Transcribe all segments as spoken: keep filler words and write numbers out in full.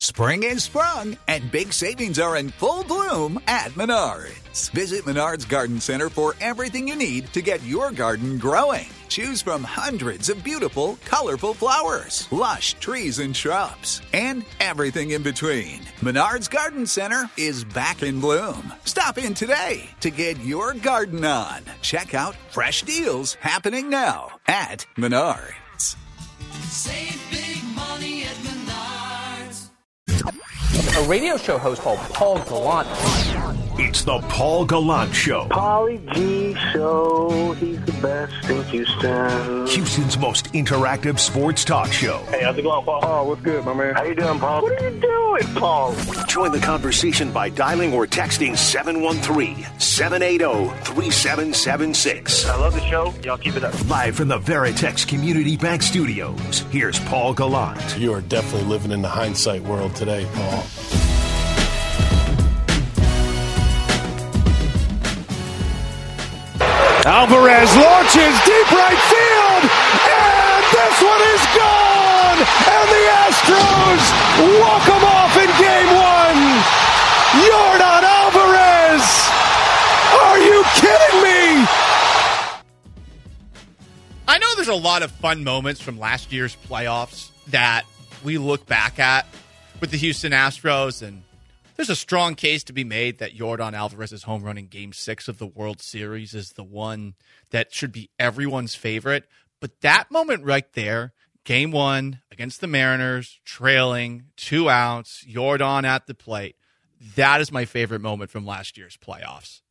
Spring is sprung, and big savings are in full bloom at Menards. Visit Menards Garden Center for everything you need to get your garden growing. Choose from hundreds of beautiful, colorful flowers, lush trees and shrubs, and everything in between. Menards Garden Center is back in bloom. Stop in today to get your garden on. Check out fresh deals happening now at Menards. Save big money at Menards. A radio show host called Paul Gallant. It's the Paul Gallant Show. Paulie G Show. He's the best in Houston. Houston's most interactive sports talk show. Hey, how's it going, Paul? Oh, what's good, my man? How you doing, Paul? What are you doing, Paul? Join the conversation by dialing or texting seven one three, seven eight zero, three seven seven six. I love the show. Y'all keep it up. Live from the Veritex Community Bank Studios, here's Paul Gallant. You are definitely living in the hindsight world today, Paul. Alvarez launches deep right field, and this one is gone! And the Astros walk them off in game one! Yordan Alvarez! Are you kidding me? I know there's a lot of fun moments from last year's playoffs that we look back at with the Houston Astros, and there's a strong case to be made that Yordan Alvarez's home run in Game six of the World Series is the one that should be everyone's favorite. But that moment right there, Game one against the Mariners, trailing, two outs, Yordan at the plate, that is my favorite moment from last year's playoffs.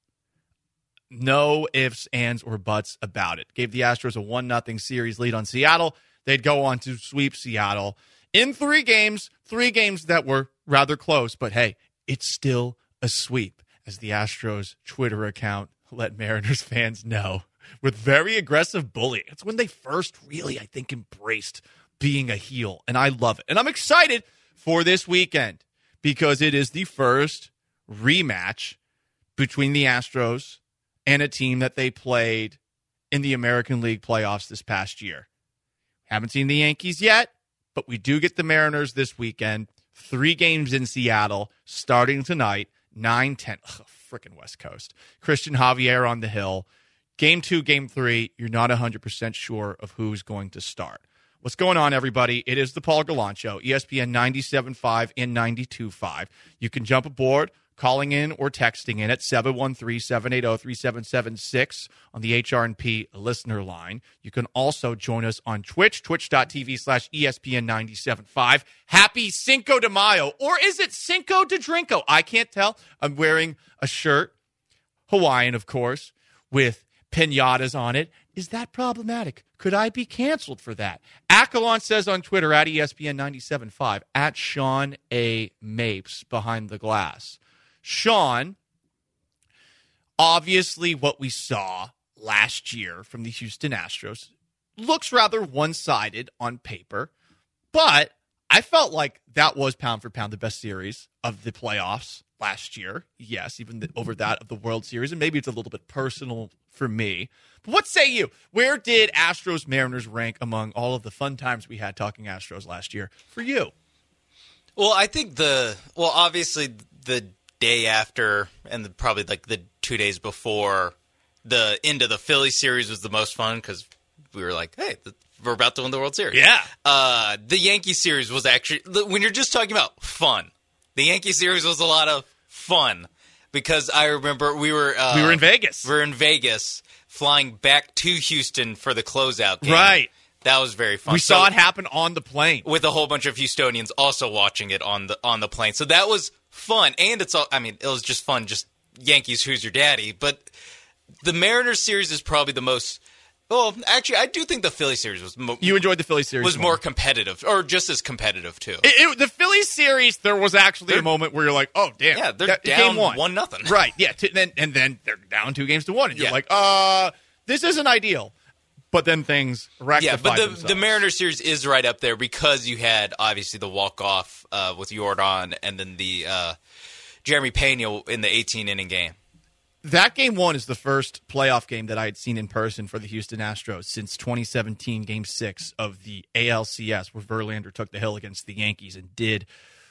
No ifs, ands, or buts about it. Gave the Astros a one nothing series lead on Seattle. They'd go on to sweep Seattle in three games, three games that were rather close, but hey, it's still a sweep, as the Astros Twitter account let Mariners fans know with very aggressive bullying. It's when they first really, I think, embraced being a heel, and I love it. And I'm excited for this weekend because it is the first rematch between the Astros and a team that they played in the American League playoffs this past year. Haven't seen the Yankees yet, but we do get the Mariners this weekend. Three games in Seattle starting tonight, nine ten. Ugh, frickin' West Coast. Christian Javier on the hill. Game two, game three, you're not one hundred percent sure of who's going to start. What's going on, everybody? It is the Paul Gallant Show, E S P N ninety-seven point five and ninety-two point five. You can jump aboard, calling in or texting in at seven one three, seven eight zero, three seven seven six on the H R and P listener line. You can also join us on Twitch, twitch.tv slash ESPN 975. Happy Cinco de Mayo, or is it Cinco de Drinko? I can't tell. I'm wearing a shirt, Hawaiian, of course, with piñatas on it. Is that problematic? Could I be canceled for that? Accolon says on Twitter, at E S P N ninety-seven point five, at Sean A. Mapes behind the glass. Sean, obviously what we saw last year from the Houston Astros looks rather one-sided on paper, but I felt like that was pound for pound the best series of the playoffs last year. Yes, even the, over that of the World Series, and maybe it's a little bit personal for me. But what say you? Where did Astros Mariners rank among all of the fun times we had talking Astros last year for you? Well, I think the, well, obviously the day after and the, probably like the two days before the end of the Philly series was the most fun because we were like, hey, the, we're about to win the World Series. Yeah. Uh, the Yankee series was actually, when you're just talking about fun, the Yankee series was a lot of fun because I remember we were uh, we were in Vegas. We were in Vegas flying back to Houston for the closeout game. Right. That was very fun. We so, saw it happen on the plane with a whole bunch of Houstonians also watching it on the on the plane. So that was fun, and it's all. I mean, it was just fun. Just Yankees, who's your daddy? But the Mariners series is probably the most. Well, actually, I do think the Philly series was. Mo- you enjoyed the Philly series was more. more competitive, or just as competitive too. It, it, the Philly series, there was actually they're, a moment where you're like, "Oh, damn!" Yeah, they're that, down game one, one nothing. Right? Yeah, t- then and then they're down two games to one, and you're yeah. like, "Uh, this isn't ideal." But then things rectified Yeah, but the, themselves. the Mariners series is right up there because you had, obviously, the walk-off uh, with Yordan and then the uh, Jeremy Pena in the eighteen-inning game. That game one is the first playoff game that I had seen in person for the Houston Astros since twenty seventeen Game six of the A L C S, where Verlander took the hill against the Yankees and did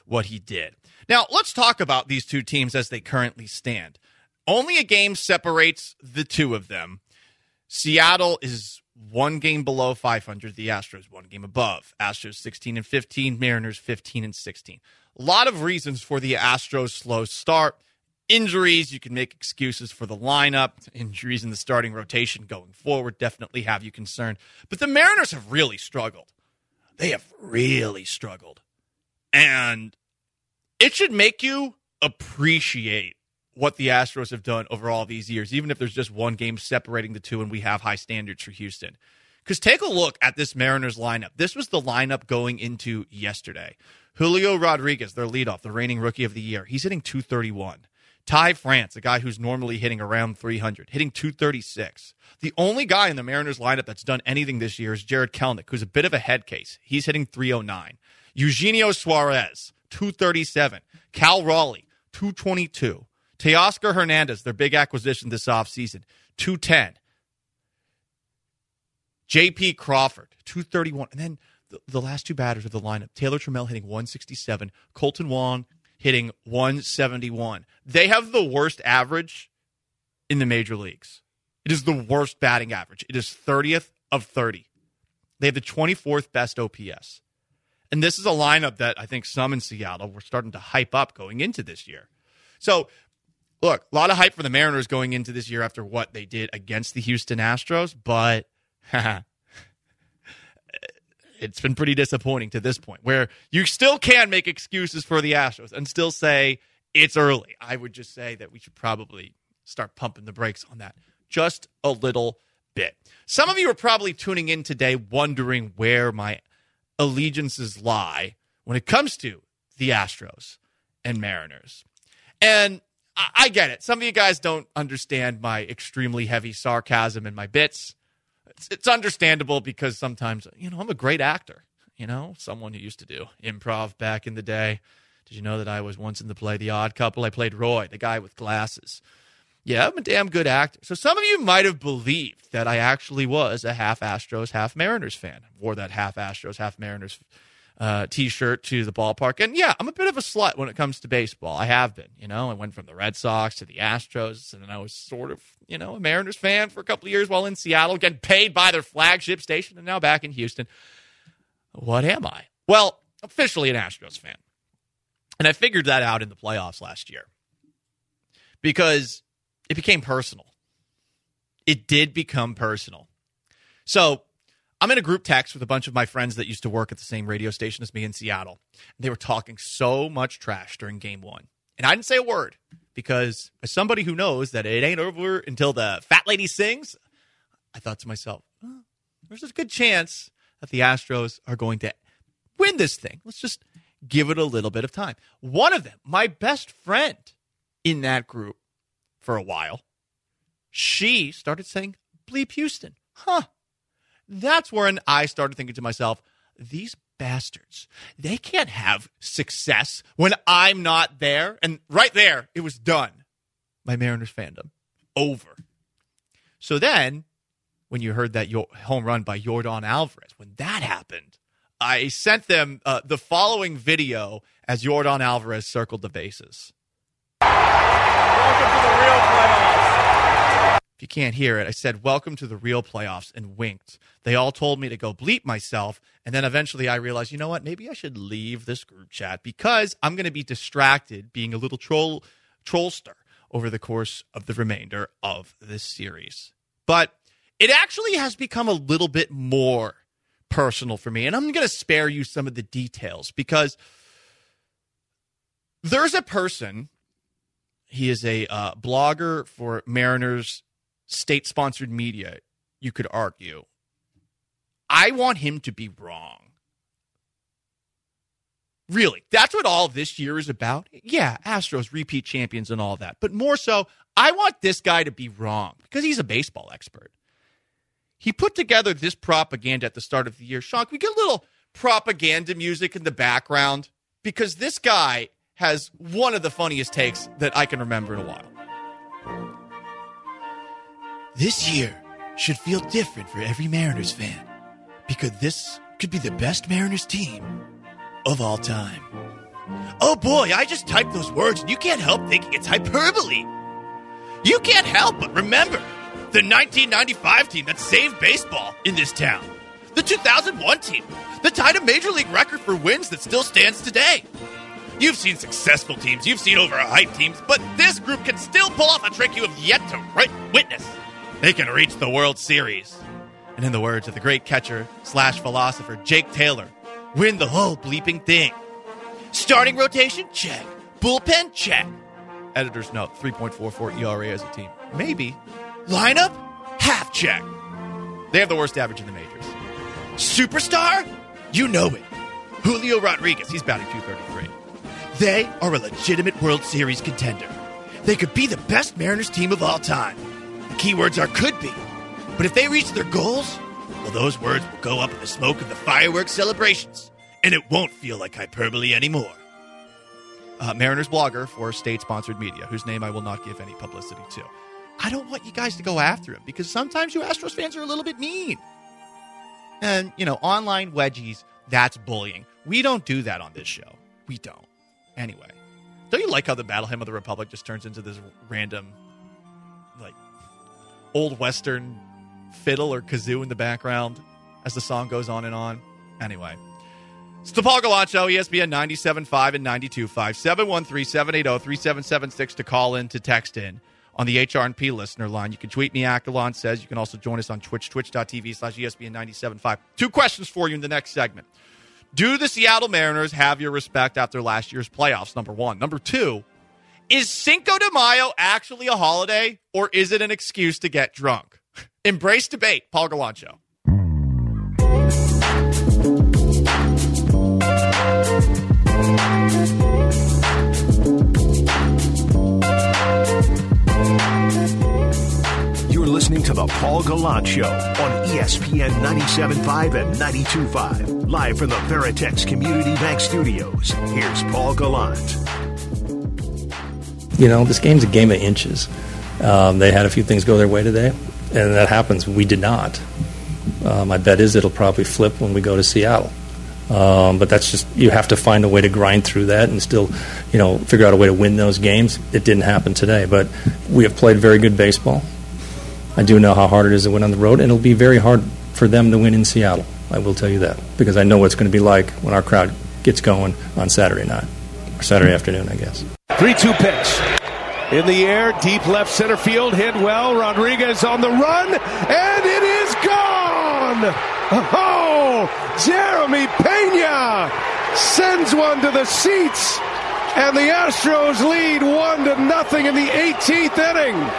what he did. Now, let's talk about these two teams as they currently stand. Only a game separates the two of them. Seattle is one game below five hundred. The Astros one game above. Astros sixteen and fifteen. Mariners fifteen and sixteen. A lot of reasons for the Astros' slow start. Injuries, you can make excuses for the lineup. Injuries in the starting rotation going forward definitely have you concerned. But the Mariners have really struggled. They have really struggled. And it should make you appreciate what the Astros have done over all these years, even if there's just one game separating the two and we have high standards for Houston. Because take a look at this Mariners lineup. This was the lineup going into yesterday. Julio Rodriguez, their leadoff, the reigning rookie of the year, he's hitting two thirty-one. Ty France, a guy who's normally hitting around three hundred, hitting two thirty-six. The only guy in the Mariners lineup that's done anything this year is Jared Kelenic, who's a bit of a head case. He's hitting three oh nine. Eugenio Suarez, two thirty-seven. Cal Raleigh, two twenty-two. Teoscar Hernandez, their big acquisition this offseason, two ten. J P Crawford, two thirty-one. And then the, the last two batters of the lineup, Taylor Trammell hitting one sixty-seven, Colton Wong hitting one seventy-one. They have the worst average in the major leagues. It is the worst batting average. It is thirtieth of thirty. They have the twenty-fourth best O P S. And this is a lineup that I think some in Seattle were starting to hype up going into this year. So, look, a lot of hype for the Mariners going into this year after what they did against the Houston Astros, but it's been pretty disappointing to this point, where you still can make excuses for the Astros and still say it's early. I would just say that we should probably start pumping the brakes on that just a little bit. Some of you are probably tuning in today wondering where my allegiances lie when it comes to the Astros and Mariners. And I, I get it. Some of you guys don't understand my extremely heavy sarcasm and my bits. It's, it's understandable because sometimes, you know, I'm a great actor. You know, someone who used to do improv back in the day. Did you know that I was once in the play The Odd Couple? I played Roy, the guy with glasses. Yeah, I'm a damn good actor. So some of you might have believed that I actually was a half Astros, half Mariners fan. I wore that half Astros, half Mariners uh, T-shirt to the ballpark. And yeah, I'm a bit of a slut when it comes to baseball. I have been. You know, I went from the Red Sox to the Astros, and then I was sort of, you know, a Mariners fan for a couple of years while in Seattle, getting paid by their flagship station, and now back in Houston. What am I? Well, officially an Astros fan. And I figured that out in the playoffs last year because it became personal. It did become personal. So I'm in a group text with a bunch of my friends that used to work at the same radio station as me in Seattle. And they were talking so much trash during game one. And I didn't say a word because as somebody who knows that it ain't over until the fat lady sings, I thought to myself, oh, there's a good chance that the Astros are going to win this thing. Let's just give it a little bit of time. One of them, my best friend in that group for a while, she started saying, bleep Houston. Huh. That's when I started thinking to myself, these bastards, they can't have success when I'm not there. And right there, it was done. My Mariners fandom. Over. So then, when you heard that home run by Yordan Alvarez, when that happened, I sent them uh, the following video as Yordan Alvarez circled the bases. Welcome to the real playoffs. If you can't hear it, I said, welcome to the real playoffs, and winked. They all told me to go bleep myself, and then eventually I realized, you know what, maybe I should leave this group chat because I'm going to be distracted being a little troll trollster over the course of the remainder of this series. But it actually has become a little bit more personal for me, and I'm going to spare you some of the details because there's a person, he is a uh, blogger for Mariners state-sponsored media, you could argue. I want him to be wrong. Really, that's what all this year is about. Yeah, Astros, repeat champions and all that. But more so, I want this guy to be wrong because he's a baseball expert. He put together this propaganda at the start of the year. Sean, can we get a little propaganda music in the background? Because this guy has one of the funniest takes that I can remember in a while. This year should feel different for every Mariners fan because this could be the best Mariners team of all time. Oh boy, I just typed those words and you can't help thinking it's hyperbole. You can't help but remember the nineteen ninety-five team that saved baseball in this town. The two thousand one team that tied a major league record for wins that still stands today. You've seen successful teams, you've seen overhyped teams, but this group can still pull off a trick you have yet to right witness. They can reach the World Series. And in the words of the great catcher slash philosopher Jake Taylor, win the whole bleeping thing. Starting rotation? Check. Bullpen? Check. Editor's note, three point four four E R A as a team. Maybe. Lineup? Half check. They have the worst average in the majors. Superstar? You know it. Julio Rodriguez, he's batting two thirty-three. They are a legitimate World Series contender. They could be the best Mariners team of all time. The keywords are could be. But if they reach their goals, well, those words will go up in the smoke of the fireworks celebrations, and it won't feel like hyperbole anymore. Uh, Mariners blogger for state-sponsored media, whose name I will not give any publicity to. I don't want you guys to go after him, because sometimes you Astros fans are a little bit mean. And, you know, online wedgies, that's bullying. We don't do that on this show. We don't. Anyway, don't you like how the Battle Hymn of the Republic just turns into this random, like, old Western fiddle or kazoo in the background as the song goes on and on? Anyway, it's the Paul Gallant Show, E S P N ninety-seven point five and ninety-two point five. seven one three, seven eight zero, three seven seven six to call in, to text in on the H R and P listener line. You can tweet me at Gallant Says. You can also join us on Twitch, twitch.tv slash ESPN 975. Two questions for you in the next segment. Do the Seattle Mariners have your respect after last year's playoffs? Number one. Number two, is Cinco de Mayo actually a holiday, or is it an excuse to get drunk? Embrace debate. Paul Gallant Show. You're listening to The Paul Gallant Show on E S P N ninety-seven point five and ninety-two point five. Live from the Veritex Community Bank Studios. Here's Paul Gallant. You know, this game's a game of inches. Um, they had a few things go their way today, and that happens. We did not. Uh, my bet is it'll probably flip when we go to Seattle. Um, but that's just, you have to find a way to grind through that and still, you know, figure out a way to win those games. It didn't happen today, but we have played very good baseball. I do know how hard it is to win on the road, and it'll be very hard for them to win in Seattle. I will tell you that, because I know what it's going to be like when our crowd gets going on Saturday night, or Saturday afternoon, I guess. three two pitch. In the air, deep left center field, hit well. Rodriguez on the run, and it is gone! Oh, Jeremy Pena sends one to the seats, and the Astros lead one to nothing in the eighteenth inning.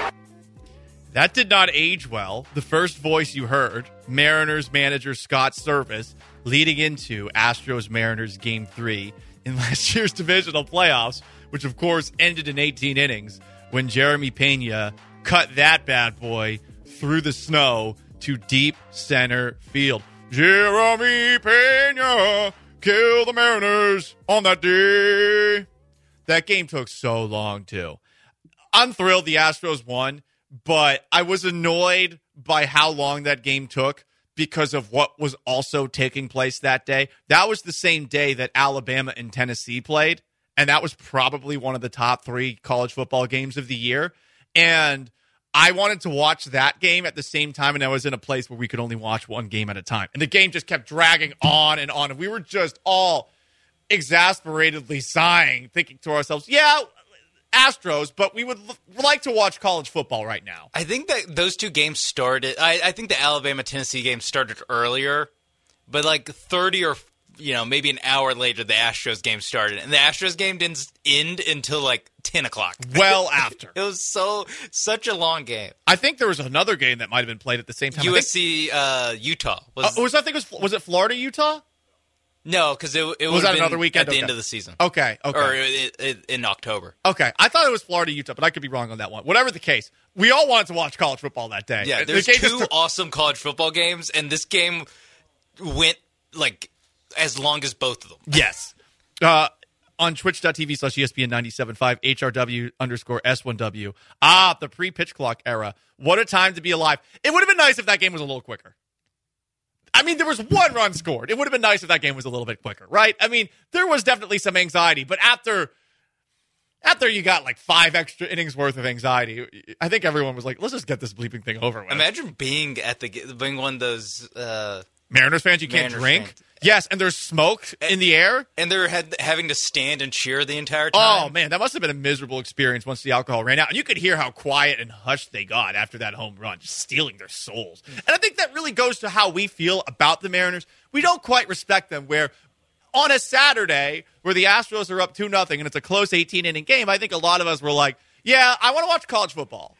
That did not age well. The first voice you heard, Mariners manager Scott Servais, leading into Astros-Mariners Game three in last year's divisional playoffs, which, of course, ended in eighteen innings when Jeremy Pena cut that bad boy through the snow to deep center field. Jeremy Pena killed the Mariners on that day. That game took so long, too. I'm thrilled the Astros won, but I was annoyed by how long that game took because of what was also taking place that day. That was the same day that Alabama and Tennessee played, and that was probably one of the top three college football games of the year. And I wanted to watch that game at the same time, and I was in a place where we could only watch one game at a time. And the game just kept dragging on and on, and we were just all exasperatedly sighing, thinking to ourselves, yeah, Astros, but we would l- like to watch college football right now. I think that those two games started, I, I think the Alabama-Tennessee game started earlier, but like thirty or, you know, maybe an hour later, the Astros game started. And the Astros game didn't end until like ten o'clock. Well after. It was so, such a long game. I think there was another game that might have been played at the same time. U S C, uh, Utah. Was, uh, was, I think it was, was it Florida, Utah? No, because it, it was that been another weekend at the okay. end of the season. Okay, okay. Or it, it, in October. Okay, I thought it was Florida, Utah, but I could be wrong on that one. Whatever the case, we all wanted to watch college football that day. Yeah, The there's game two just- awesome college football games, and this game went like as long as both of them. Yes. Uh, on twitch.tv slash ESPN ninety-seven point five, HRW underscore S one W. Ah, the pre-pitch clock era. What a time to be alive. It would have been nice if that game was a little quicker. I mean, there was one run scored. It would have been nice if that game was a little bit quicker, right? I mean, there was definitely some anxiety, but after after you got like five extra innings worth of anxiety, I think everyone was like, let's just get this bleeping thing over with. Imagine being at the being one of those uh, Mariners fans you can't Mariners drink. fans. Yes, and there's smoke and, in the air. And they're had, having to stand and cheer the entire time. Oh, man, that must have been a miserable experience once the alcohol ran out. And you could hear how quiet and hushed they got after that home run, just stealing their souls. And I think that really goes to how we feel about the Mariners. We don't quite respect them, where on a Saturday where the Astros are up two nothing and it's a close eighteen-inning game, I think a lot of us were like, yeah, I want to watch college football.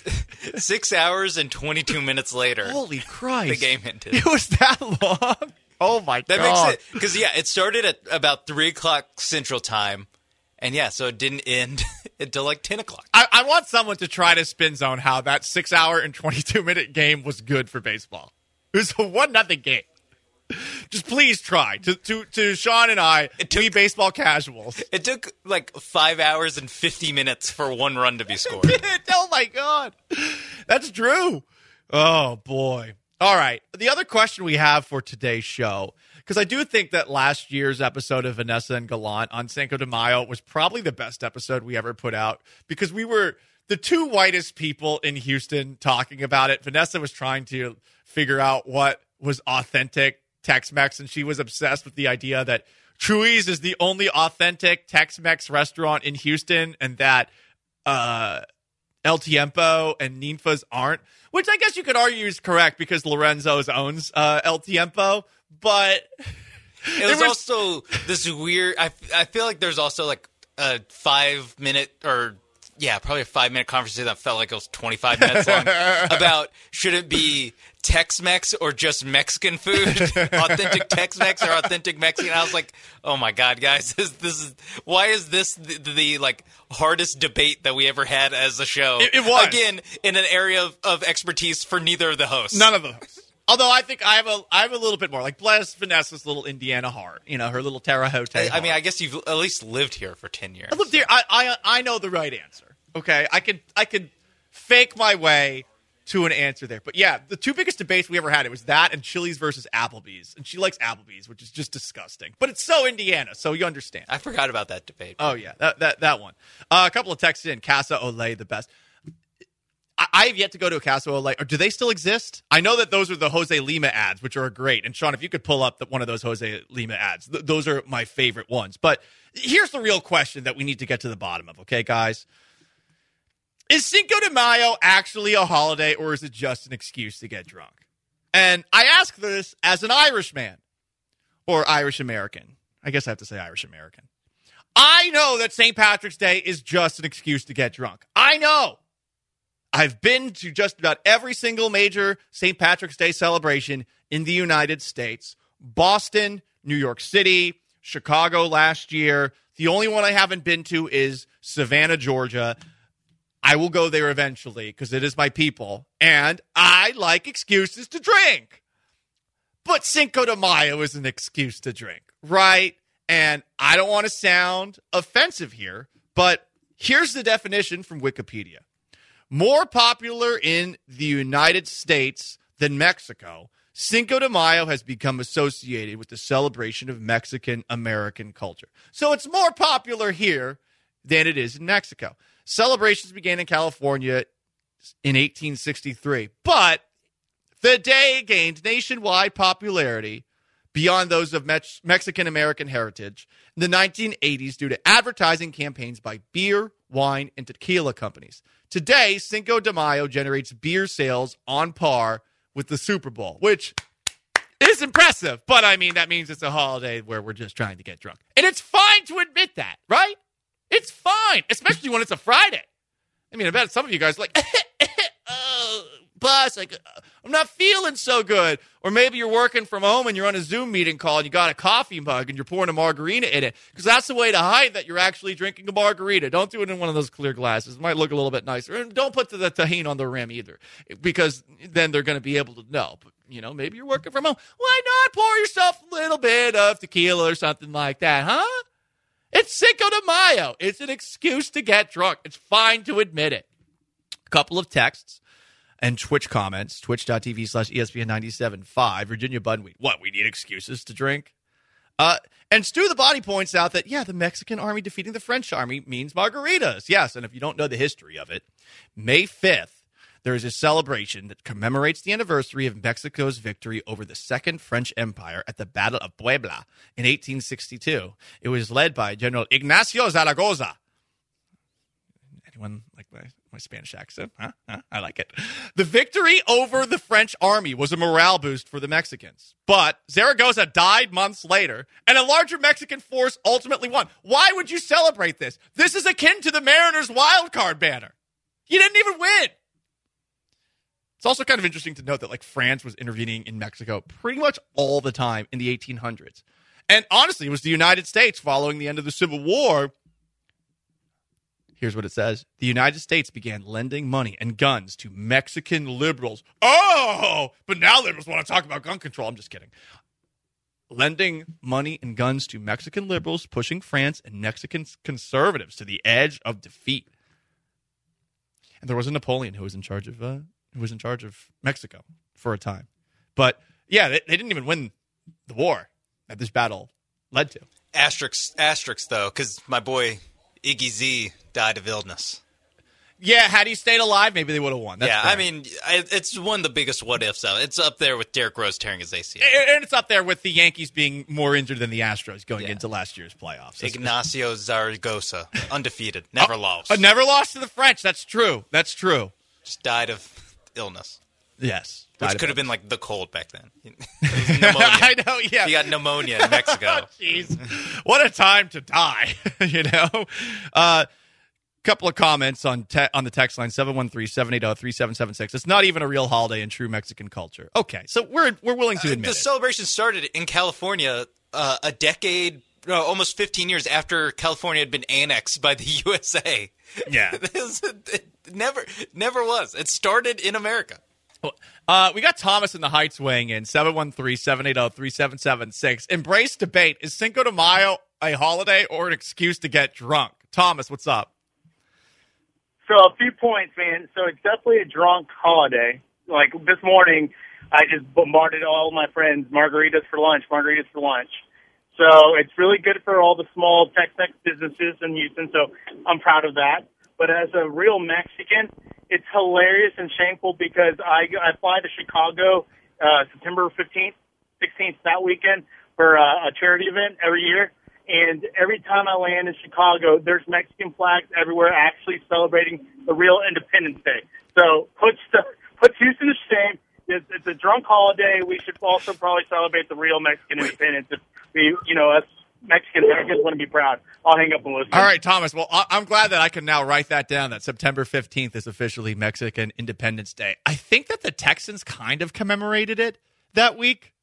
Six hours and twenty-two minutes later. Holy Christ. The game ended. It was that long? Oh, my that God. That makes it, because, yeah, it started at about three o'clock Central Time. And, yeah, so it didn't end until like ten o'clock. I, I want someone to try to spin zone how that six-hour and twenty-two-minute game was good for baseball. It was a one nothing game. Just please try. To to, to Sean and I, it took, we baseball casuals. It took like five hours and fifty minutes for one run to be scored. Oh, my God. That's true. Oh, boy. All right. The other question we have for today's show, because I do think that last year's episode of Vanessa and Gallant on Cinco de Mayo was probably the best episode we ever put out, because we were the two whitest people in Houston talking about it. Vanessa was trying to figure out what was authentic Tex-Mex, and she was obsessed with the idea that Chuy's is the only authentic Tex-Mex restaurant in Houston, and that uh, El Tiempo and Ninfa's aren't, which I guess you could argue is correct because Lorenzo's owns uh, El Tiempo, but it was, it was also this weird, I, I feel like there's also like a five minute or yeah, probably a five minute conversation that felt like it was twenty-five minutes long about should it be Tex-Mex or just Mexican food, authentic Tex-Mex or authentic Mexican. I was like, oh my God, guys, this, this is why is this the, the like hardest debate that we ever had as a show? It, it was again in an area of, of expertise for neither of the hosts. None of the hosts. Although I think I have a I have a little bit more. Like, bless Vanessa's little Indiana heart, you know, her little Terre Haute. I, heart. I mean, I guess you've at least lived here for ten years. I lived here. I, I I know the right answer. Okay, I could I could fake my way to an answer there. But yeah, the two biggest debates we ever had, it was that and Chili's versus Applebee's. And she likes Applebee's, which is just disgusting. But it's so Indiana, so you understand. I forgot about that debate. Oh yeah, that that that one. Uh, a couple of texts in. Casa Olay, the best. I have yet to go to a Casa Olay. Or do they still exist? I know that those are the Jose Lima ads, which are great. And Sean, if you could pull up the, one of those Jose Lima ads, th- those are my favorite ones. But here's the real question that we need to get to the bottom of, okay, guys? Is Cinco de Mayo actually a holiday, or is it just an excuse to get drunk? And I ask this as an Irishman, or Irish American. I guess I have to say Irish American. I know that Saint Patrick's Day is just an excuse to get drunk. I know. I've been to just about every single major Saint Patrick's Day celebration in the United States. Boston, New York City, Chicago last year. The only one I haven't been to is Savannah, Georgia. I will go there eventually because it is my people. And I like excuses to drink. But Cinco de Mayo is an excuse to drink, right? And I don't want to sound offensive here, but here's the definition from Wikipedia. More popular in the United States than Mexico, Cinco de Mayo has become associated with the celebration of Mexican-American culture. So it's more popular here than it is in Mexico. Celebrations began in California in eighteen sixty-three, but the day gained nationwide popularity beyond those of Mex- Mexican-American heritage in the nineteen eighties due to advertising campaigns by beer, wine, and tequila companies. Today, Cinco de Mayo generates beer sales on par with the Super Bowl, which is impressive. But, I mean, that means it's a holiday where we're just trying to get drunk. And it's fine to admit that, right? It's fine, especially when it's a Friday. I mean, I bet some of you guys are like, oh, boss, like, I'm not feeling so good. Or maybe you're working from home and you're on a Zoom meeting call and you got a coffee mug and you're pouring a margarita in it. Because that's the way to hide that you're actually drinking a margarita. Don't do it in one of those clear glasses. It might look a little bit nicer. And don't put the tahini on the rim either, because then they're going to be able to know. But, you know, maybe you're working from home. Why not pour yourself a little bit of tequila or something like that, huh? It's Cinco de Mayo. It's an excuse to get drunk. It's fine to admit it. A couple of texts. and Twitch comments, twitch.tv slash ESPN ninety-seven point five. Virginia Budweed, what, we need excuses to drink? Uh, and Stu the Body points out that, yeah, the Mexican army defeating the French army means margaritas. Yes, and if you don't know the history of it, May fifth, there is a celebration that commemorates the anniversary of Mexico's victory over the Second French Empire at the Battle of Puebla in eighteen sixty-two. It was led by General Ignacio Zaragoza. Anyone like my, my Spanish accent? Huh? Huh? I like it. The victory over the French army was a morale boost for the Mexicans. But Zaragoza died months later, and a larger Mexican force ultimately won. Why would you celebrate this? This is akin to the Mariners' wild card banner. You didn't even win. It's also kind of interesting to note that, like, France was intervening in Mexico pretty much all the time in the eighteen hundreds. And honestly, it was the United States following the end of the Civil War. Here's what it says. The United States began lending money and guns to Mexican liberals. Oh, but now liberals want to talk about gun control. I'm just kidding. Lending money and guns to Mexican liberals, pushing France and Mexican conservatives to the edge of defeat. And there was a Napoleon who was in charge of... Uh, who was in charge of Mexico for a time. But, yeah, they, they didn't even win the war that this battle led to. Asterix, Asterix though, because my boy Iggy Z died of illness. Yeah, had he stayed alive, maybe they would have won. That's yeah, fair. I mean, it's one of the biggest what-ifs. It's up there with Derrick Rose tearing his A C L. And it's up there with the Yankees being more injured than the Astros going yeah. into last year's playoffs. Ignacio Zaragoza, undefeated, never oh, lost. Uh, never lost to the French. That's true. That's true. Just died of illness. Yes. Which could have been like the cold back then. Pneumonia. I know, yeah. He got pneumonia in Mexico. Jeez. What a time to die, you know? A uh, couple of comments on te- on the text line, seven one three, seven eight zero, three seven seven six. It's not even a real holiday in true Mexican culture. Okay, so we're we're willing to admit uh, The it. celebration started in California uh, a decade, no, almost fifteen years after California had been annexed by the U S A. Yeah. It never, never was. It started in America. Uh, we got Thomas in the Heights weighing in, seven one three, seven eight zero, three seven seven six. Embrace debate. Is Cinco de Mayo a holiday or an excuse to get drunk? Thomas, what's up? So a few points, man. So it's definitely a drunk holiday. Like this morning, I just bombarded all my friends, margaritas for lunch, margaritas for lunch. So it's really good for all the small Tex-Mex businesses in Houston, so I'm proud of that. But as a real Mexican, it's hilarious and shameful because I, I fly to Chicago uh, September fifteenth, sixteenth, that weekend for uh, a charity event every year. And every time I land in Chicago, there's Mexican flags everywhere actually celebrating the real Independence Day. So puts, the, puts Houston to shame. It's, it's a drunk holiday. We should also probably celebrate the real Mexican Wait. independence. If we, you know, us Mexican Americans want to be proud. I'll hang up and listen. All right, Thomas. Well, I'm glad that I can now write that down, that September fifteenth is officially Mexican Independence Day. I think that the Texans kind of commemorated it that week,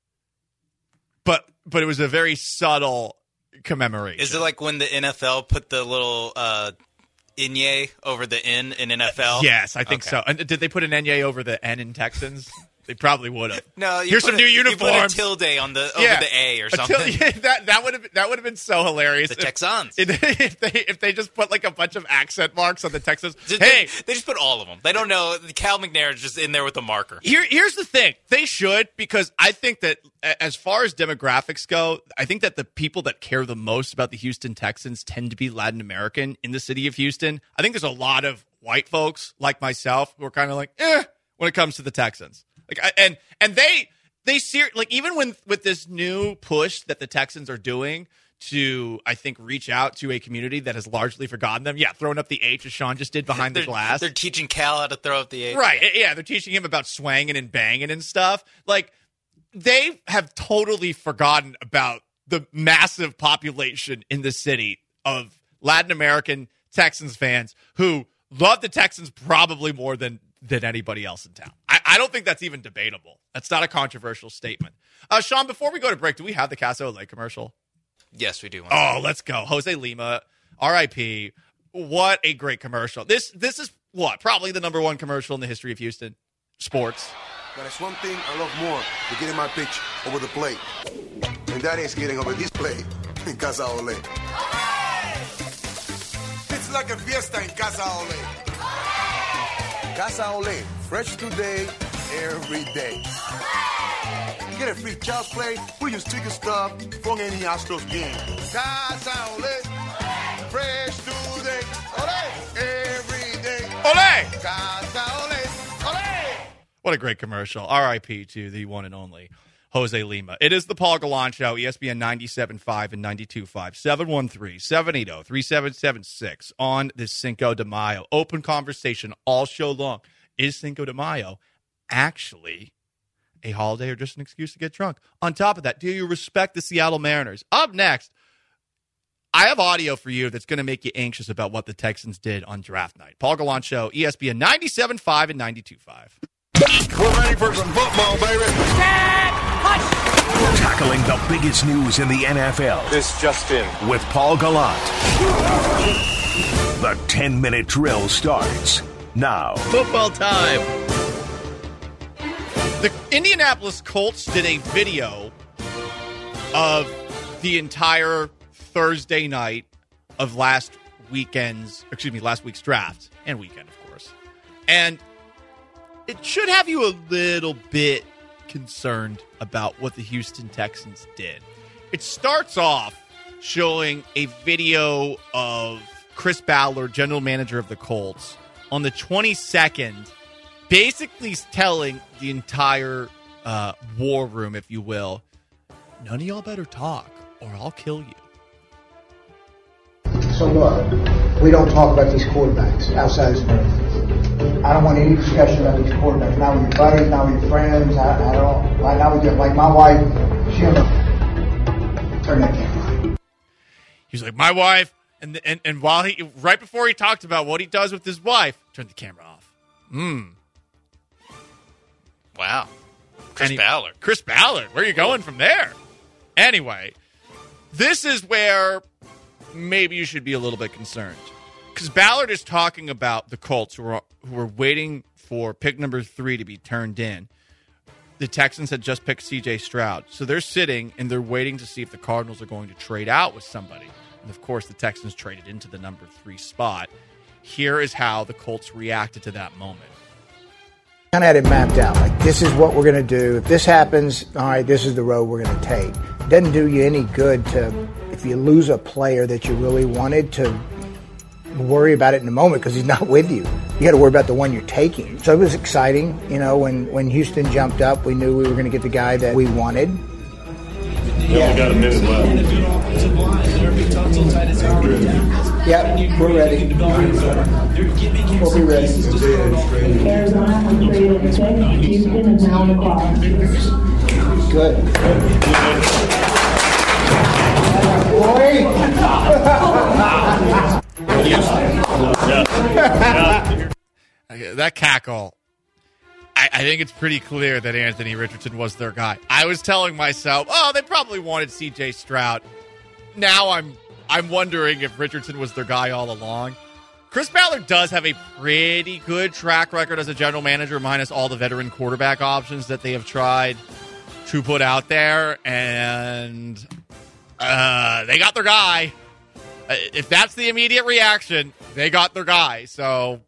but but it was a very subtle commemoration. Is it like when the N F L put the little uh, Inye over the N in N F L? Yes, I think okay. so. And did they put an Enye over the N in Texans? They probably would have. No, you here's put some a, new uniforms. You put a tilde on the over yeah. the A or A something. til- yeah, that that would have that would have been so hilarious. The if, Texans. If, if they if they just put like a bunch of accent marks on the Texans. Just, hey, they, they just put all of them. They don't know. Cal McNair is just in there with a marker. Here, here's the thing. They should, because I think that as far as demographics go, I think that the people that care the most about the Houston Texans tend to be Latin American in the city of Houston. I think there's a lot of white folks like myself who are kind of like, eh, when it comes to the Texans. Like, I, and and they they ser- like even when with this new push that the Texans are doing to, I think, reach out to a community that has largely forgotten them. Yeah, throwing up the H as Sean just did behind the glass. They're teaching Cal how to throw up the H. Right. Yeah, they're teaching him about swanging and banging and stuff. Like, they have totally forgotten about the massive population in the city of Latin American Texans fans who love the Texans probably more than than anybody else in town. I, I don't think that's even debatable. That's not a controversial statement. Uh, Sean, before we go to break, do we have the Caso Lake commercial? Yes, we do. Oh, let's go. Jose Lima, R I P. What a great commercial. This this is, what, probably the number one commercial in the history of Houston sports. There's one thing I love more than getting my pitch over the plate, and that is getting over this plate in Casa Ole. It's like a fiesta in Casa Ole. Casa Olé, fresh today, every day. Get a free child's play with your sticker stuff from any Astros game. Casa Olé, fresh today, Olé, every day. Olé! Casa Olé, Olé! What a great commercial. R I P to the one and only Jose Lima. It is the Paul Gallant Show, E S P N ninety-seven point five and ninety-two point five, seven one three, seven eight zero, three seven seven six on this Cinco de Mayo. Open conversation all show long. Is Cinco de Mayo actually a holiday or just an excuse to get drunk? On top of that, do you respect the Seattle Mariners? Up next, I have audio for you that's going to make you anxious about what the Texans did on draft night. Paul Gallant Show, E S P N ninety-seven point five and ninety-two point five. We're ready for some football, baby. Tackling the biggest news in the N F L. This just in. With Paul Gallant. The ten-minute drill starts now. Football time. The Indianapolis Colts did a video of the entire Thursday night of last weekend's, excuse me, last week's draft and weekend, of course. And it should have you a little bit concerned about what the Houston Texans did. It starts off showing a video of Chris Ballard, general manager of the Colts, on the twenty-second, basically telling the entire uh, war room, if you will, none of y'all better talk or I'll kill you. So look, we don't talk about these quarterbacks outside of I don't want any discussion about these quarterbacks. Not with your buddies, not with your friends. I, I don't. Right now, we get like my wife. She'll turn that camera on. He's like, my wife, and and and while he right before he talked about what he does with his wife, turn the camera off. Hmm. Wow. Chris he, Ballard. Chris Ballard. Where are you going from there? Anyway, this is where maybe you should be a little bit concerned. Because Ballard is talking about the Colts who are, who are waiting for pick number three to be turned in. The Texans had just picked C J Stroud. So they're sitting and they're waiting to see if the Cardinals are going to trade out with somebody. And, of course, the Texans traded into the number three spot. Here is how the Colts reacted to that moment. Kind of had it mapped out. Like, this is what we're going to do. If this happens, all right, this is the road we're going to take. It doesn't do you any good to, if you lose a player that you really wanted, to worry about it in the moment because he's not with you. You got to worry about the one you're taking. So it was exciting. You know, when, when Houston jumped up, we knew we were going to get the guy that we wanted. Yeah, we got a minute left. Yep, we're ready. We'll be ready. Arizona has traded six. Houston is now on the clock. Good. That cackle, I, I think it's pretty clear that Anthony Richardson was their guy. I was telling myself, oh, they probably wanted C J Stroud. Now I'm I'm wondering if Richardson was their guy all along. Chris Ballard does have a pretty good track record as a general manager, minus all the veteran quarterback options that they have tried to put out there, and uh, they got their guy. If that's the immediate reaction, they got their guy. So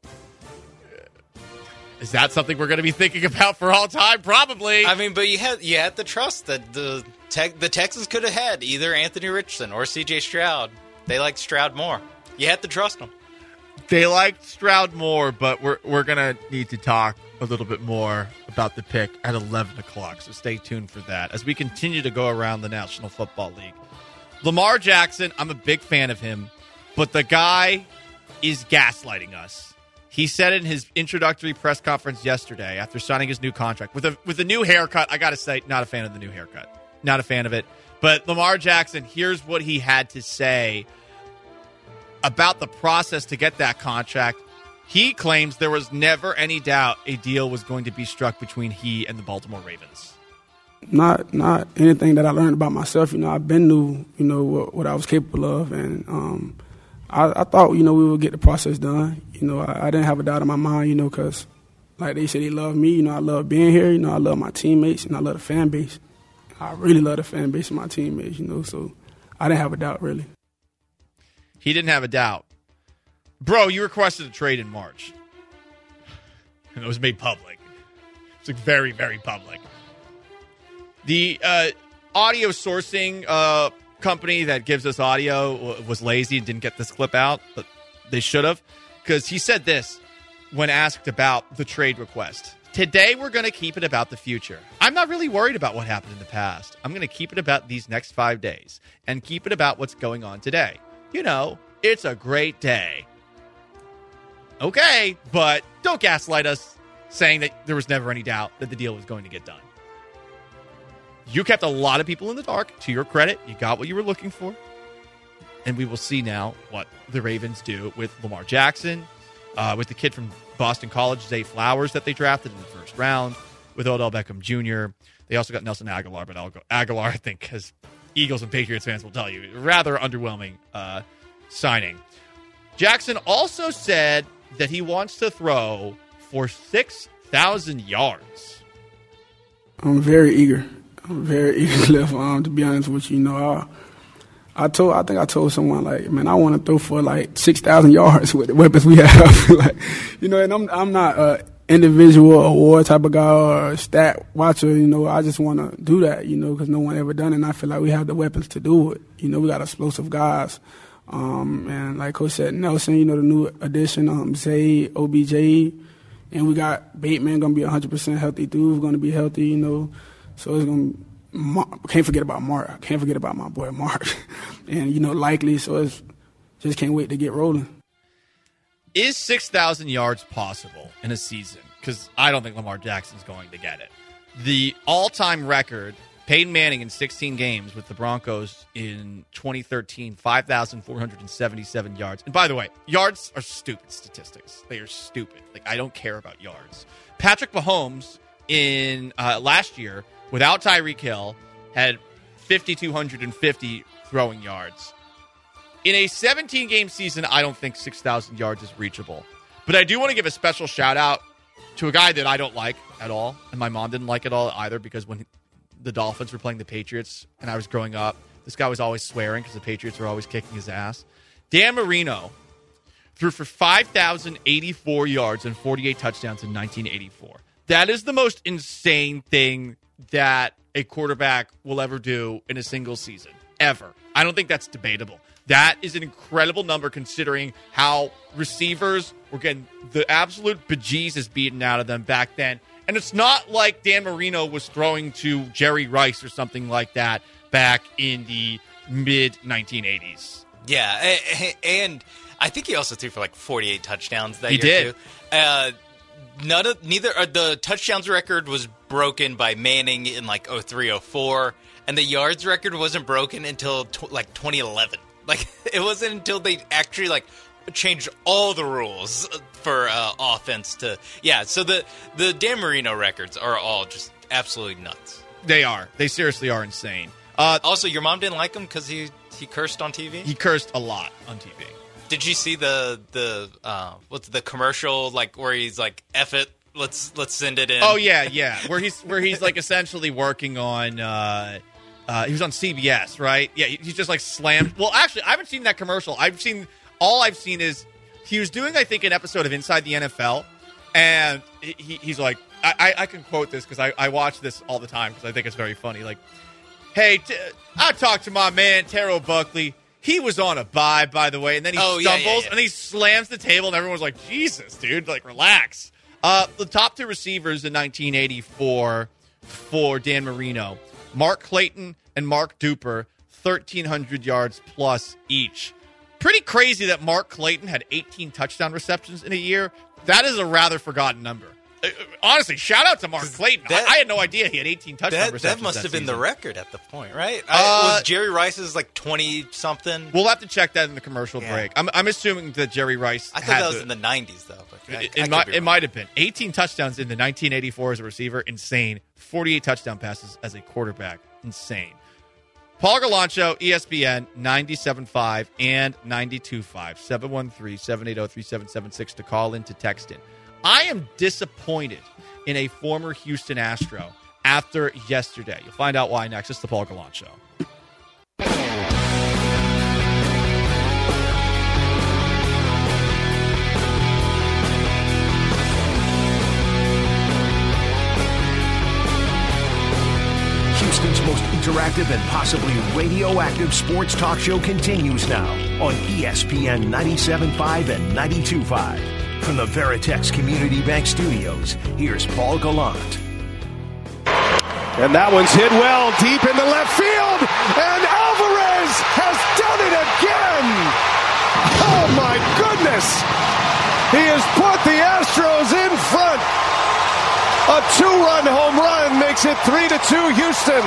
is that something we're going to be thinking about for all time? Probably. I mean, but you had you had to trust that the te- the Texans could have had either Anthony Richardson or C J Stroud. They liked Stroud more. You had to trust them. They liked Stroud more, but we're we're going to need to talk a little bit more about the pick at eleven o'clock. So stay tuned for that as we continue to go around the National Football League. Lamar Jackson, I'm a big fan of him, but the guy is gaslighting us. He said in his introductory press conference yesterday after signing his new contract, with a with a new haircut, I got to say, not a fan of the new haircut. Not a fan of it. But Lamar Jackson, here's what he had to say about the process to get that contract. He claims there was never any doubt a deal was going to be struck between he and the Baltimore Ravens. Not not anything that I learned about myself. You know, I've been knew, you know, what, what I was capable of. And um, I, I thought, you know, we would get the process done. You know, I, I didn't have a doubt in my mind, you know, because like they said, they love me. You know, I love being here. You know, I love my teammates, and I love the fan base. I really love the fan base of my teammates, you know, so I didn't have a doubt, really. He didn't have a doubt. Bro, you requested a trade in March. and it was made public. It's like very, very public. The uh, audio sourcing uh, company that gives us audio w- was lazy and didn't get this clip out, but they should have, because he said this when asked about the trade request. Today, we're going to keep it about the future. I'm not really worried about what happened in the past. I'm going to keep it about these next five days and keep it about what's going on today. You know, it's a great day. Okay, but don't gaslight us saying that there was never any doubt that the deal was going to get done. You kept a lot of people in the dark. To your credit, you got what you were looking for. And we will see now what the Ravens do with Lamar Jackson, uh, with the kid from Boston College, Zay Flowers, that they drafted in the first round, with Odell Beckham Junior They also got Nelson Aguilar, but I'll go, Aguilar, I think, as Eagles and Patriots fans will tell you, rather underwhelming uh, signing. Jackson also said that he wants to throw for six thousand yards. I'm very eager. I'm very eager to live. Um, to be honest with you, you know, I, I told, I think I told someone like, man, I want to throw for like six thousand yards with the weapons we have. Like, you know, and I'm, I'm not a individual award type of guy or a stat watcher. You know, I just want to do that. You know, because no one ever done it. And I feel like we have the weapons to do it. You know, we got explosive guys. Um, and like Coach said, Nelson, you know, the new addition, um, Zay, O B J, and we got Bateman going to be one hundred percent healthy. Dude's going to be healthy, you know. So it's going to, can't forget about Mark. Can't forget about my boy Mark. And, you know, likely, so it's, just can't wait to get rolling. Is six thousand yards possible in a season? Because I don't think Lamar Jackson's going to get it. The all-time record, Peyton Manning in sixteen games with the Broncos in twenty thirteen, five thousand four hundred seventy-seven yards. And by the way, yards are stupid statistics. They are stupid. Like, I don't care about yards. Patrick Mahomes in uh, last year, without Tyreek Hill, had five thousand two hundred fifty throwing yards. In a seventeen-game season, I don't think six thousand yards is reachable. But I do want to give a special shout-out to a guy that I don't like at all, and my mom didn't like at all either, because when the Dolphins were playing the Patriots and I was growing up, this guy was always swearing because the Patriots were always kicking his ass. Dan Marino threw for five thousand eighty-four yards and forty-eight touchdowns in nineteen eighty-four. That is the most insane thing that a quarterback will ever do in a single season, ever. I don't think that's debatable. That is an incredible number considering how receivers were getting the absolute bejesus beaten out of them back then. And it's not like Dan Marino was throwing to Jerry Rice or something like that back in the mid nineteen eighties. Yeah, and I think he also threw for like forty-eight touchdowns that he year did. too. Uh, none of neither uh, the touchdowns record was broken by Manning in like oh three oh four, and the yards record wasn't broken until tw- like twenty eleven. Like, it wasn't until they actually like changed all the rules for uh, offense to yeah. So the the Dan Marino records are all just absolutely nuts. They are. They seriously are insane. Uh, also, your mom didn't like him because he he cursed on T V. He cursed a lot on T V. Did you see the the uh, what's the commercial like where he's like F it, let's let's send it in? Oh yeah, yeah. Where he's where he's like essentially working on. Uh, Uh, he was on C B S, right? Yeah, he's just like slammed. Well, actually, I haven't seen that commercial. I've seen all I've seen is he was doing, I think, an episode of Inside the N F L, and he, he's like, I, I, I can quote this because I, I watch this all the time because I think it's very funny. Like, hey, t- I talked to my man Terrell Buckley. He was on a bye, by the way, and then he oh, stumbles yeah, yeah, yeah. and he slams the table, and everyone's like, Jesus, dude, like relax. Uh, the top two receivers in nineteen eighty-four for Dan Marino, Mark Clayton and Mark Duper, thirteen hundred yards plus each. Pretty crazy that Mark Clayton had eighteen touchdown receptions in a year. That is a rather forgotten number. Uh, honestly, shout out to Mark Clayton. That, I, I had no idea he had eighteen touchdown that, receptions. That must that have been season. the record at the point, right? Uh, I, was Jerry Rice's like twenty-something? We'll have to check that in the commercial yeah. break. I'm, I'm assuming that Jerry Rice I thought had that was the, in the nineties, though. But I, it, I it, might, it might have been. eighteen touchdowns in the nineteen eighty-four as a receiver, insane. forty-eight touchdown passes as a quarterback, insane. Paul Galancho, E S P N, ninety-seven point five and ninety-two point five. seven one three, seven eight zero, three seven seven six to call in, to text in. I am disappointed in a former Houston Astro after yesterday. You'll find out why next. It's the Paul Galancho. interactive and possibly radioactive sports talk show continues now on E S P N ninety-seven point five and ninety-two point five. From the Veritex Community Bank Studios, here's Paul Gallant. And that one's hit well deep into left field, and Alvarez has done it again! Oh my goodness! He has put the Astros in front! A two-run home run makes it three to two Houston.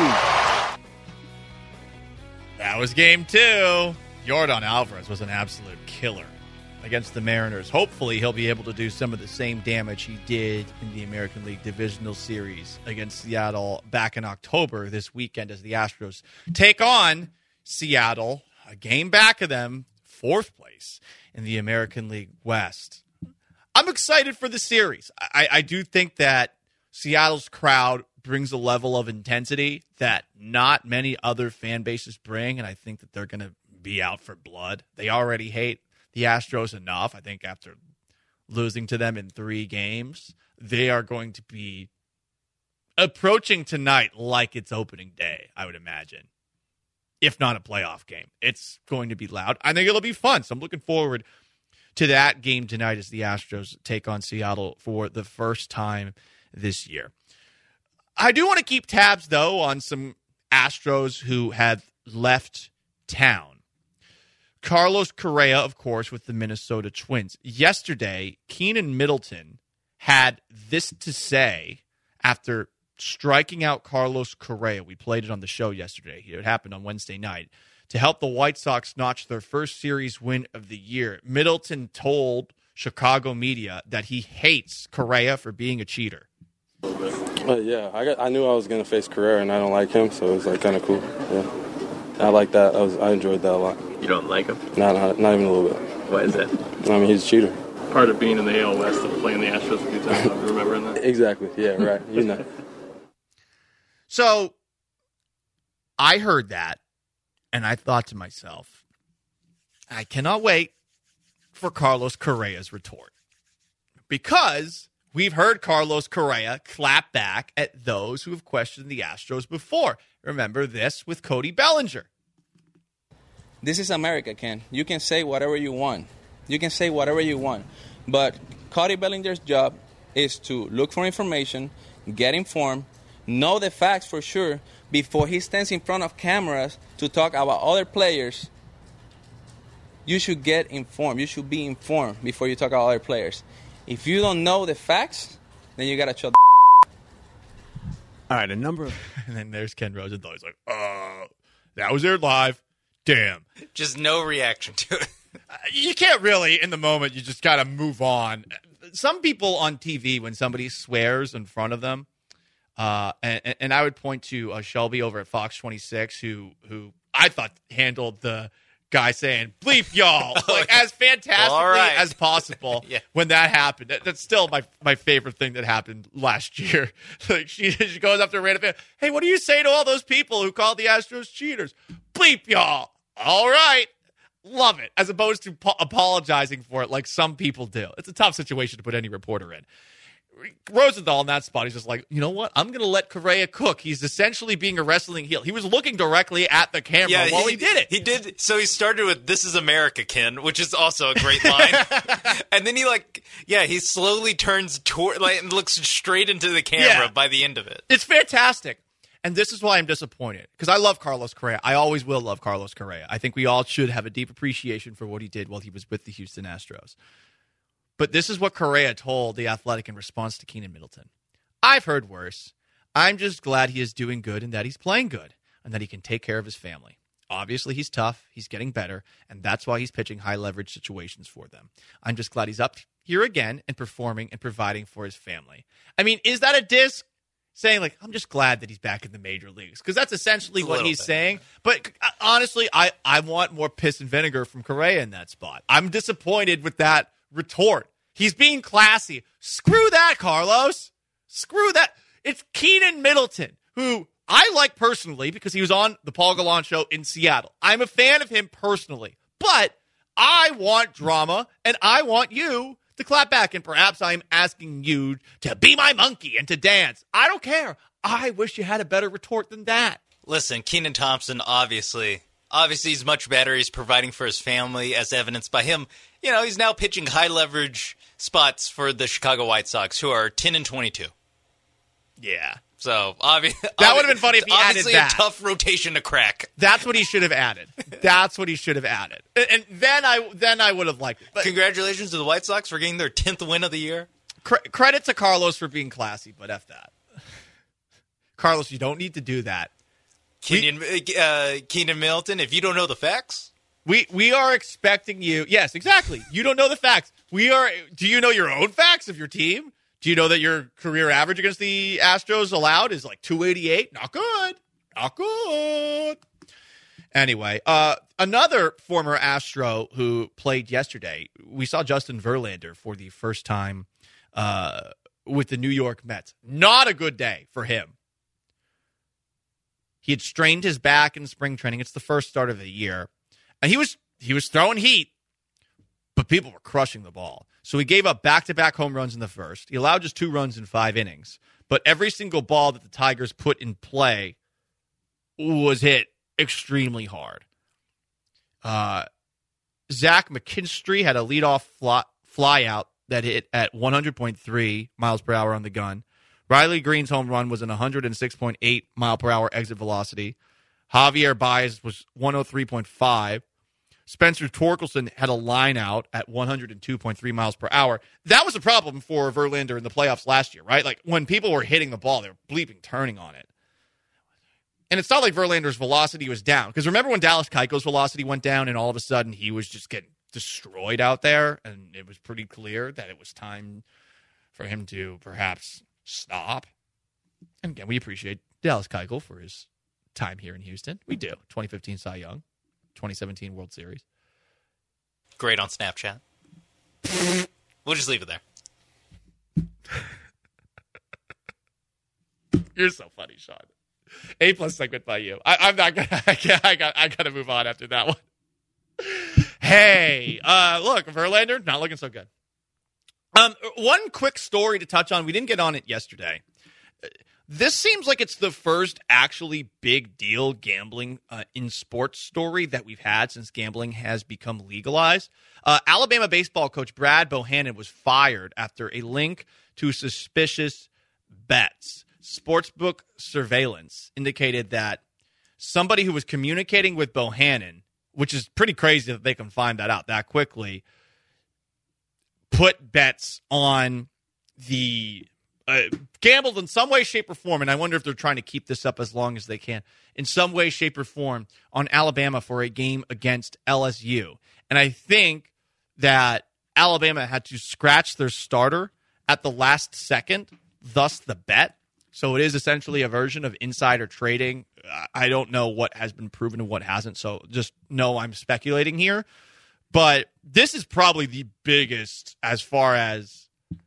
That was game two. Yordan Alvarez was an absolute killer against the Mariners. Hopefully he'll be able to do some of the same damage he did in the American League Divisional Series against Seattle back in October this weekend as the Astros take on Seattle, a game back of them, fourth place in the American League West. I'm excited for the series. I, I do think that Seattle's crowd brings a level of intensity that not many other fan bases bring, and I think that they're going to be out for blood. They already hate the Astros enough. I think after losing to them in three games, they are going to be approaching tonight like it's opening day, I would imagine, if not a playoff game. It's going to be loud. I think it'll be fun, so I'm looking forward to that game tonight as the Astros take on Seattle for the first time this year. I do want to keep tabs, though, on some Astros who have left town. Carlos Correa, of course, with the Minnesota Twins. Yesterday, Keenan Middleton had this to say after striking out Carlos Correa. We played it on the show yesterday. It happened on Wednesday night. To help the White Sox notch their first series win of the year, Middleton told Chicago media that he hates Correa for being a cheater. Uh, yeah, I got, I knew I was going to face Correa, and I don't like him, so it was like kind of cool. Yeah, I like that. I was I enjoyed that a lot. You don't like him? No, not, not even a little bit. Why is that? I mean, he's a cheater. Part of being in the A L West and playing the Astros a few times. I'm remembering that. Exactly. Yeah. Right. You know. So I heard that, and I thought to myself, I cannot wait for Carlos Correa's retort, because we've heard Carlos Correa clap back at those who have questioned the Astros before. Remember this with Cody Bellinger. This is America, Ken. You can say whatever you want. You can say whatever you want. But Cody Bellinger's job is to look for information, get informed, know the facts for sure before he stands in front of cameras to talk about other players. You should get informed. You should be informed before you talk about other players. If you don't know the facts, then you got to shut the All right, a number of... And then there's Ken Rosenthal. He's like, oh, that was aired live. Damn. Just no reaction to it. You can't really, in the moment, you just got to move on. Some people on T V, when somebody swears in front of them, uh, and, and I would point to uh, Shelby over at Fox twenty-six, who who I thought handled the guy saying, bleep y'all, like as fantastically well, right. as possible. Yeah. When that happened. That, that's still my, my favorite thing that happened last year. Like she, she goes up to a random fan, hey, what do you say to all those people who called the Astros cheaters? Bleep y'all. All right. Love it. As opposed to po- apologizing for it like some people do. It's a tough situation to put any reporter in. Rosenthal in that spot, he's just like, you know what? I'm going to let Correa cook. He's essentially being a wrestling heel. He was looking directly at the camera yeah, while he, he did it. He did. So he started with, this is America, Ken, which is also a great line. And then he like, yeah, he slowly turns toward, like, and looks straight into the camera yeah. by the end of it. It's fantastic. And this is why I'm disappointed, because I love Carlos Correa. I always will love Carlos Correa. I think we all should have a deep appreciation for what he did while he was with the Houston Astros. But this is what Correa told The Athletic in response to Keenan Middleton. I've heard worse. I'm just glad he is doing good and that he's playing good and that he can take care of his family. Obviously, he's tough. He's getting better, and that's why he's pitching high-leverage situations for them. I'm just glad he's up here again and performing and providing for his family. I mean, is that a diss? Saying, like, I'm just glad that he's back in the major leagues. Because that's essentially what he's bit. saying. But uh, honestly, I, I want more piss and vinegar from Correa in that spot. I'm disappointed with that retort. He's being classy. Screw that, Carlos. Screw that. It's Keenan Middleton, who I like personally because he was on the Paul Gallant Show in Seattle. I'm a fan of him personally. But I want drama, and I want you to clap back, and perhaps I'm asking you to be my monkey and to dance. I don't care. I wish you had a better retort than that. Listen, Kenan Thompson, obviously, obviously he's much better. He's providing for his family, as evidenced by him. You know, he's now pitching high leverage spots for the Chicago White Sox, who are ten and twenty-two. Yeah. So obvi- that obvi- would have been funny if he added obviously that. a tough rotation to crack. That's what he should have added. That's what he should have added, and, and then I then I would have liked it. But congratulations to the White Sox for getting their tenth win of the year. Cre- credit to Carlos for being classy, but F that. Carlos, you don't need to do that. Keenan, uh, Keenan Milton, if you don't know the facts. We we are expecting you. Yes, exactly. You don't know the facts. We are. Do you know your own facts of your team? Do you know that your career average against the Astros allowed is like two eighty-eight? Not good. Not good. Anyway, uh, another former Astro who played yesterday, we saw Justin Verlander for the first time uh, with the New York Mets. Not a good day for him. He had strained his back in spring training. It's the first start of the year. And he was he was throwing heat, but people were crushing the ball. So he gave up back-to-back home runs in the first. He allowed just two runs in five innings. But every single ball that the Tigers put in play was hit extremely hard. Uh, Zach McKinstry had a leadoff fly, fly out that hit at one hundred point three miles per hour on the gun. Riley Green's home run was an one hundred six point eight mile per hour exit velocity. Javier Baez was one oh three point five. Spencer Torkelson had a line out at one hundred two point three miles per hour. That was a problem for Verlander in the playoffs last year, right? Like when people were hitting the ball, they were bleeping turning on it. And it's not like Verlander's velocity was down. Because remember when Dallas Keuchel's velocity went down and all of a sudden he was just getting destroyed out there? And it was pretty clear that it was time for him to perhaps stop. And again, we appreciate Dallas Keuchel for his time here in Houston. We do. twenty fifteen Cy Young. twenty seventeen World Series. Great on Snapchat. We'll just leave it there. You're so funny, Sean. A plus segment by you. I, I'm not gonna. I, can't, I got. I got to move on after that one. Hey, uh, look, Verlander not looking so good. Um, one quick story to touch on. We didn't get on it yesterday. This seems like it's the first actually big deal gambling uh, in sports story that we've had since gambling has become legalized. Uh, Alabama baseball coach Brad Bohannon was fired after a link to suspicious bets. Sportsbook surveillance indicated that somebody who was communicating with Bohannon, which is pretty crazy that they can find that out that quickly, put bets on the uh, gambled in some way, shape, or form, and I wonder if they're trying to keep this up as long as they can, in some way, shape, or form on Alabama for a game against L S U. And I think that Alabama had to scratch their starter at the last second, thus the bet. So it is essentially a version of insider trading. I don't know what has been proven and what hasn't, so just know I'm speculating here. But this is probably the biggest as far as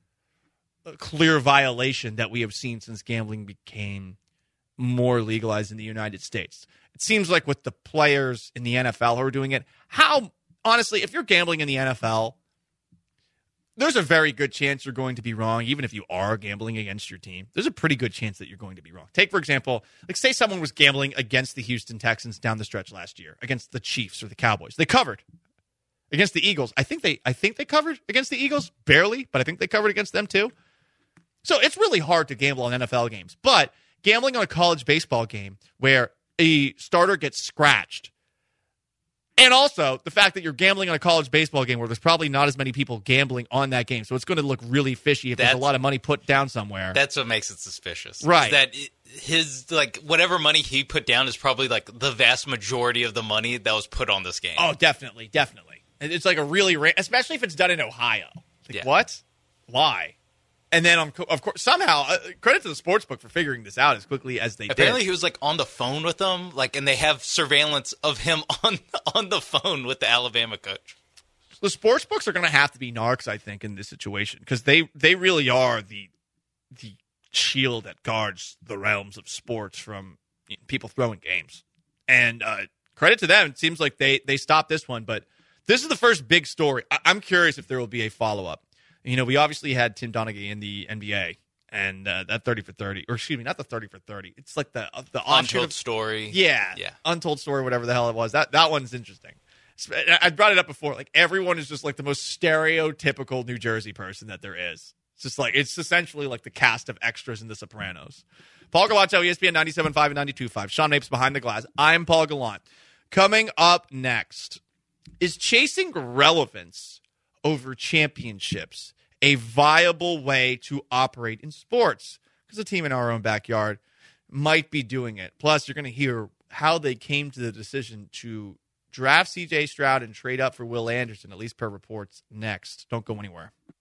a clear violation that we have seen since gambling became more legalized in the United States. It seems like with the players in the N F L who are doing it, how, honestly, if you're gambling in the N F L, there's a very good chance you're going to be wrong, even if you are gambling against your team. There's a pretty good chance that you're going to be wrong. Take, for example, like say someone was gambling against the Houston Texans down the stretch last year, against the Chiefs or the Cowboys. They covered. Against the Eagles, I think they I think they covered against the Eagles, barely, but I think they covered against them too. So it's really hard to gamble on N F L games. But gambling on a college baseball game where a starter gets scratched, and also the fact that you're gambling on a college baseball game where there's probably not as many people gambling on that game, so it's going to look really fishy if That's, there's a lot of money put down somewhere. That's what makes it suspicious. Right. That his, like, whatever money he put down is probably, like, the vast majority of the money that was put on this game. Oh, definitely, definitely. It's like a really, ra- especially if it's done in Ohio. Like, Yeah. what? Why? And then, um, of course, somehow, uh, credit to the sportsbook for figuring this out as quickly as they Apparently did. he was, like, on the phone with them, like, and they have surveillance of him on on the phone with the Alabama coach. The sportsbooks are going to have to be narcs, I think, in this situation, because they, they really are the the shield that guards the realms of sports from you know, people throwing games. And uh, credit to them. It seems like they, they stopped this one, but this is the first big story. I- I'm curious if there will be a follow-up. You know, we obviously had Tim Donaghy in the N B A And uh, that thirty for thirty, or excuse me, not the thirty for thirty. It's like the uh, the offshoot Untold of, story. Yeah, Yeah. Untold Story, whatever the hell it was. That that one's interesting. I brought it up before. Like, everyone is just like the most stereotypical New Jersey person that there is. It's just like, it's essentially like the cast of extras in The Sopranos. Paul Gallant, E S P N ninety-seven point five and ninety-two point five. Sean Mapes behind the glass. I'm Paul Gallant. Coming up next, is chasing relevance over championships a viable way to operate in sports? Because a team in our own backyard might be doing it. Plus, you're going to hear how they came to the decision to draft C J Stroud and trade up for Will Anderson, at least per reports, next. Don't go anywhere.